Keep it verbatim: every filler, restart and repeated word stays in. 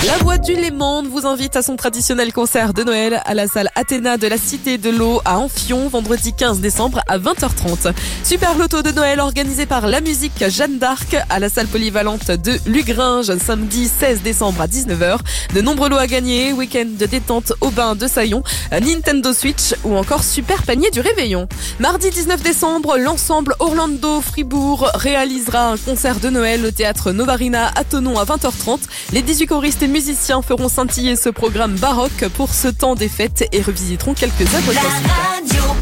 La Voix du Léman vous invite à son traditionnel concert de Noël à la salle Athéna de la Cité de l'Eau à Amphion, vendredi quinze décembre à vingt heures trente. Super loto de Noël organisé par La Musique Jeanne d'Arc à la salle polyvalente de Lugringe, samedi seize décembre à dix-neuf heures. De nombreux lots à gagner, week-end de détente au bain de Saillon, Nintendo Switch ou encore super panier du réveillon. Mardi dix-neuf décembre, l'ensemble Orlando Fribourg réalisera un concert de Noël au théâtre Novarina à Thonon à vingt heures trente. Les dix-huit choristes et musiciens feront scintiller ce programme baroque pour ce temps des fêtes et revisiteront quelques œuvres classiques.